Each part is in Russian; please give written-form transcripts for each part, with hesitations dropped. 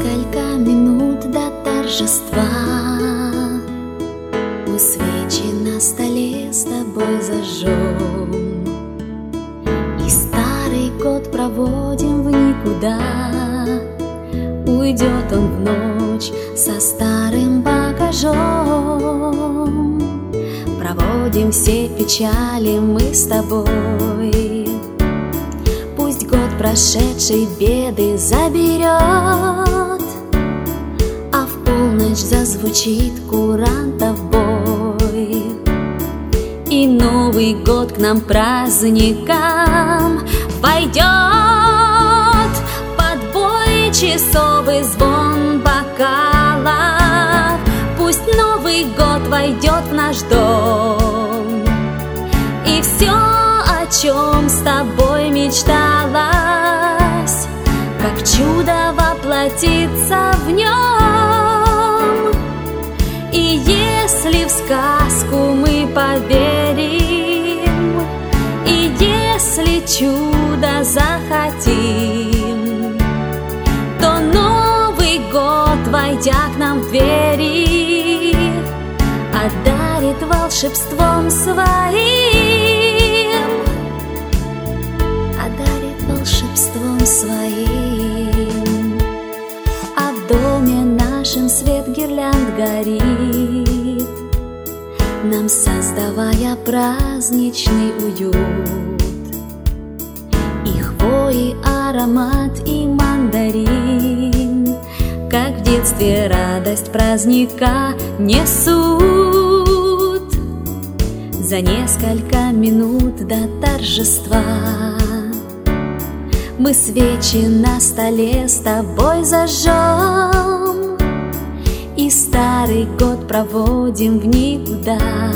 несколько минут до торжества мы свечи на столе с тобой зажжем, и старый год проводим в никуда. Уйдет он в ночь со старым багажом. Проводим все печали мы с тобой. Пусть год прошедший беды заберет, а в полночь зазвучит курантов бой. И Новый год к нам праздникам войдет под бой часовый звон бокалов. Пусть Новый год войдет в наш дом, и все, о чем с тобой мечталось, как чудо воплотится в нем. И если в сказку мы поверим, и если чудо захотим, то Новый год, войдя к нам в двери, одарит волшебством своим, одарит волшебством своим. А в доме нашем свет гирлянд горит, нам создавая праздничный уют. И хвои аромат, и мандарин, как в детстве радость праздника несут. За несколько минут до торжества мы свечи на столе с тобой зажжем, и старый год проводим в никуда.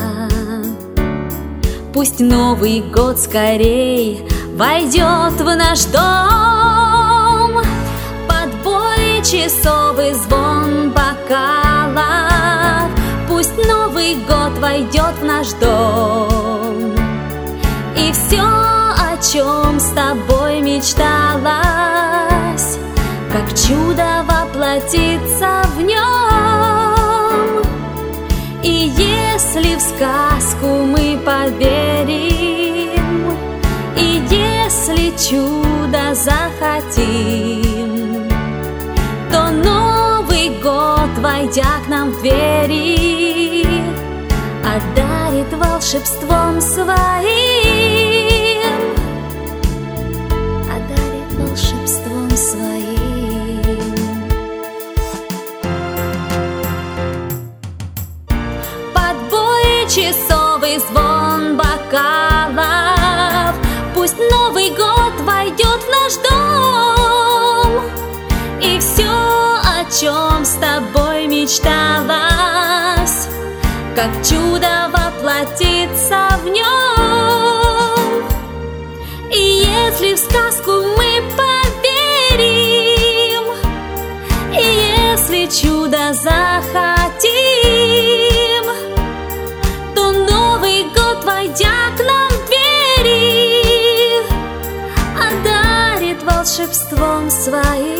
Пусть Новый год скорей войдет в наш дом под бой часовый звон бокалов. Пусть Новый год войдет в наш дом, и все, о чем с тобой мечталось, как чудо воплотится в нем. И если в сказку мы поверим, и если чудо захотим, то Новый год, войдя к нам в двери, одарит волшебством своим, одарит волшебством своим. Под бой часовый звон бокалов, пусть Новый год войдет в наш дом, и все, о чем с тобой мечталось, как чудо воплотится в нем. И если в сказку мы поверим, и если чудо захотим, то Новый год, войдя к нам в двери, одарит волшебством своим.